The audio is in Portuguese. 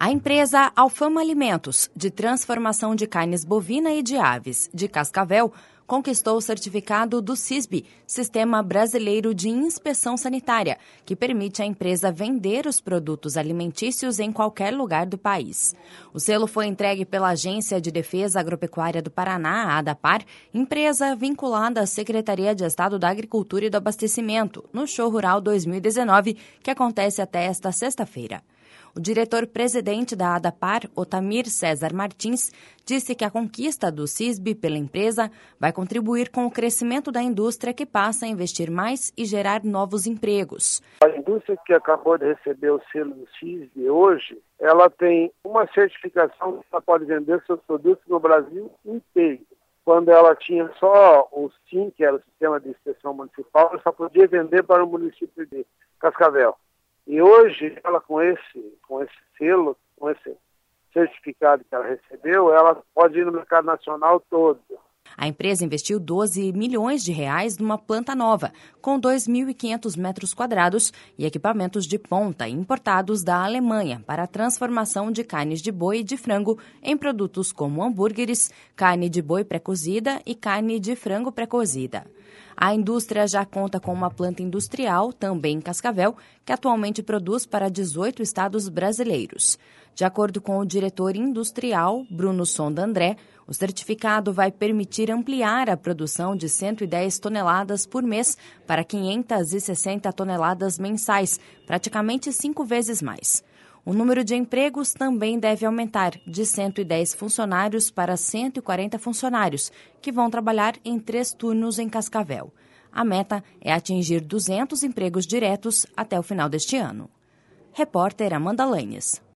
A empresa Alfama Alimentos, de transformação de carnes bovina e de aves, de Cascavel, conquistou o certificado do SISB, Sistema Brasileiro de Inspeção Sanitária, que permite à empresa vender os produtos alimentícios em qualquer lugar do país. O selo foi entregue pela Agência de Defesa Agropecuária do Paraná, a ADAPAR, empresa vinculada à Secretaria de Estado da Agricultura e do Abastecimento, no Show Rural 2019, que acontece até esta sexta-feira. O diretor-presidente da ADAPAR, Otamir César Martins, disse que a conquista do SISB pela empresa vai contribuir com o crescimento da indústria que passa a investir mais e gerar novos empregos. A indústria que acabou de receber o selo do SISB hoje, ela tem uma certificação que ela pode vender seus produtos no Brasil inteiro. Quando ela tinha só o SIM, que era o Sistema de Inspeção Municipal, ela só podia vender para o município de Cascavel. E hoje, ela com esse selo, com esse certificado que ela recebeu, ela pode ir no mercado nacional todo. A empresa investiu 12 milhões de reais numa planta nova, com 2.500 metros quadrados e equipamentos de ponta importados da Alemanha para a transformação de carnes de boi e de frango em produtos como hambúrgueres, carne de boi pré-cozida e carne de frango pré-cozida. A indústria já conta com uma planta industrial, também em Cascavel, que atualmente produz para 18 estados brasileiros. De acordo com o diretor industrial, Bruno Sonda André, o certificado vai permitir ampliar a produção de 110 toneladas por mês para 560 toneladas mensais, praticamente 5 vezes mais. O número de empregos também deve aumentar, de 110 funcionários para 140 funcionários, que vão trabalhar em 3 turnos em Cascavel. A meta é atingir 200 empregos diretos até o final deste ano. Repórter Amanda Lanhes.